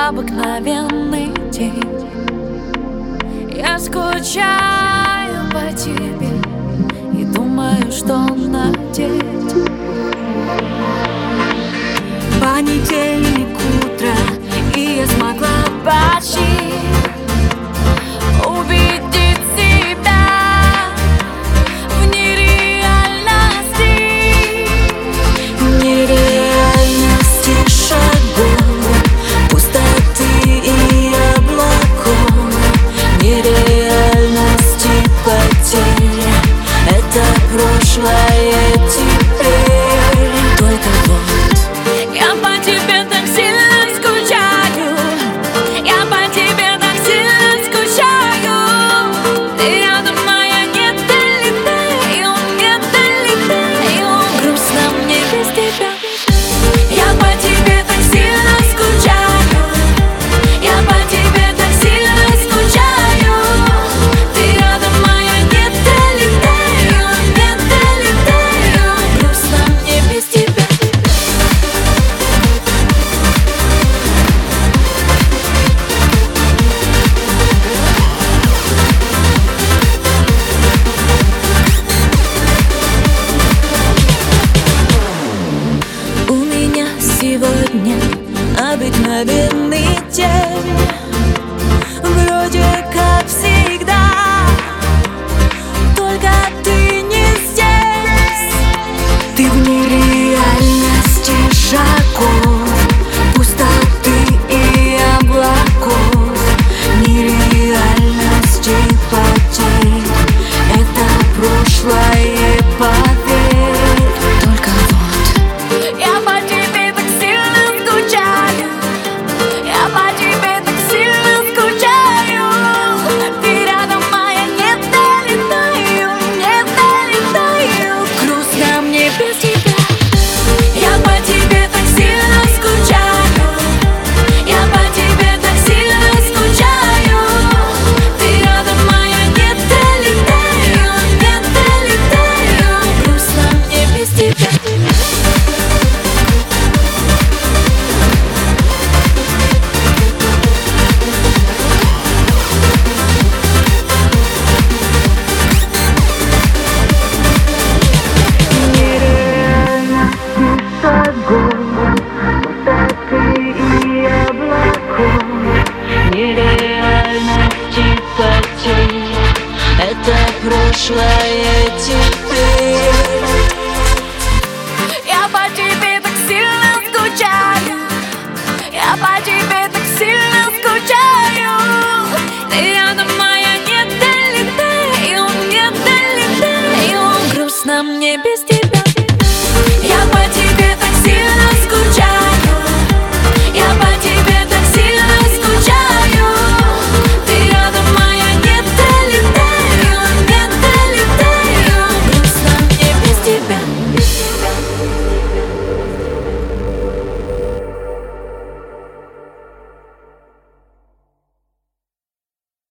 обыкновенный день. Я скучаю по тебе и думаю, что надеть. Понедельник, утро, и я смогла почти увидеть себя в нереальности. Нереальности шагов, пустоты и облаков, нереальности потерь. Это прошлое теперь. Только вот я по тебе так сильно скучаю, я по тебе так сильно скучаю. Ты рядом, моя, не долетаю, не долетаю. Грустно мне без тебя. Я по тебе так сильно скучаю, я по тебе так сильно скучаю. Ты рядом, моя, не долетаю, не долетаю. Грустно мне без тебя. У меня сегодня обыкновенный день, вроде как всегда, только ты не здесь. Ты в нереальности шагов, пустоты и облаков, нереальности потерь. Это прошлое, поверь. Только вот я по тебе так сильно скучаю, я по тебе так сильно скучаю. Ты рядом, моя, не долетаю, не долетаю. Грустно мне без тебя. Я по тебе так сильно скучаю, я по тебе так сильно скучаю. Ты рядом, моя, не долетаю, не долетаю. Грустно мне без тебя. Нереальности потерь. Это прошлое теперь. Я по тебе так сильно скучаю, я по тебе так сильно скучаю. Ты рядом, моя, не долетаю, не долетаю. Грустно мне без тебя.